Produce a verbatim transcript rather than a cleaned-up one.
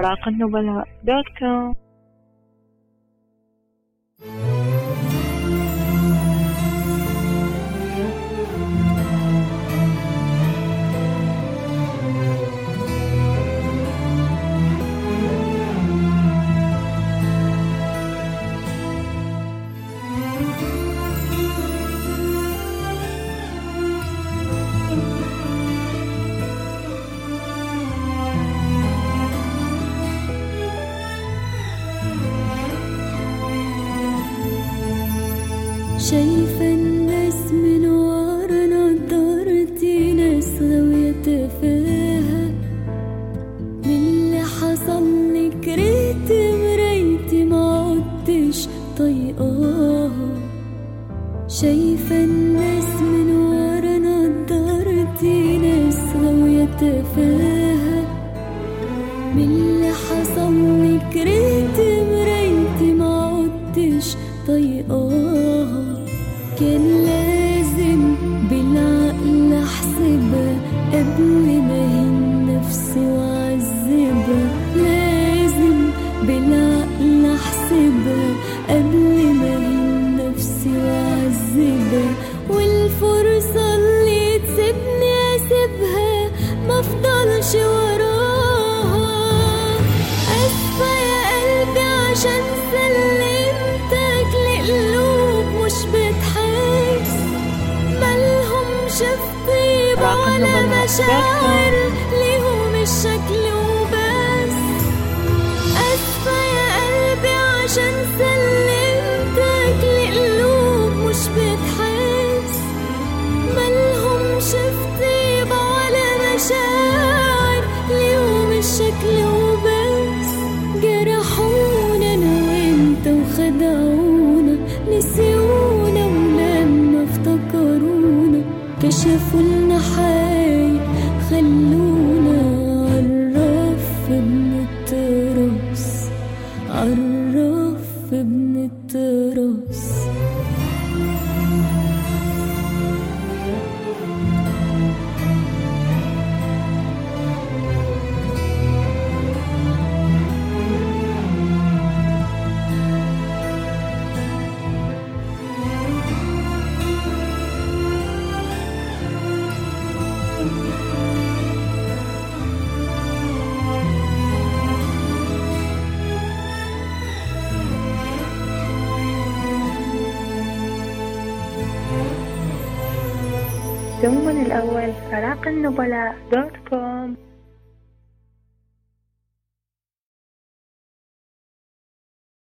فراق النبلاء دوت كوم. شايفة الناس من ورا نضارتي، ناس غاوية تفاهة من اللي حصل، كرهت مرايتي معدتش طايقاها. شايفة الناس من ورا نضارتي، ناس غاوية تفاهة من اللي حصل، كرهت مرايتي معدتش طايقاها. كان لازم بالعقل احسبها قبل ما هين نفسي واعذبها، لازم بالعقل احسبها قبل ما هين نفسي واعذبها. والفرصة اللي تسيبني اسيبها ما افضلش وراها. اسفة يا قلبي عشان سلمتك لقلوب مش بتحس، مالهمش في طيبة ولا مشاعر، ليهم الشكل وبس. أسفة يا قلبي عشان سلمتك لقلوب مش بتحس، مالهمش في طيبة ولا مشاعر، ليهم الشكل وبس. جرحونا أنا وإنت وخدعونا، نسيونا ولما افتكرونا كشفوا لنا حاجة، خلونا عالرف بنترص، عالرف بنترص. ثم الأول فراق النبلاء دوت كوم.